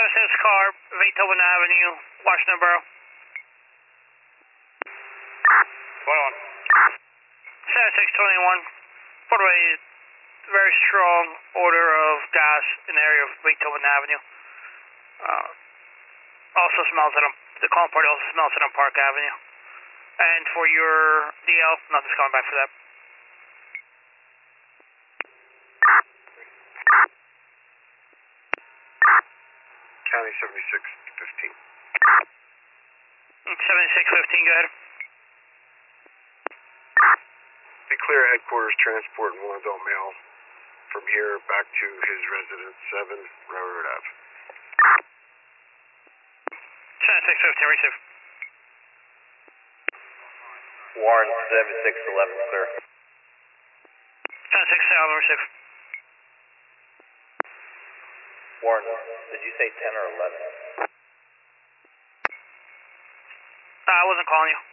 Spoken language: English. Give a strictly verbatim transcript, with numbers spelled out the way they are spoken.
seventy-six car, Beethoven Avenue, Washington Borough. twenty-one. seventy-six twenty-one, put away very strong odor of gas in the area of Beethoven Avenue. Uh, also smells it on, the calling party also smells it on Park Avenue. And for your D L, nothing's coming back for that. County seventy-six fifteen. seventy-six fifteen, go ahead. Be clear headquarters transporting one adult male from here back to his residence, seven Railroad Ave. seventy-six fifteen, receive. Warren seventy-six eleven, sir. seventy-six eleven, receive. Warren, did you say ten or eleven? Uh, I wasn't calling you.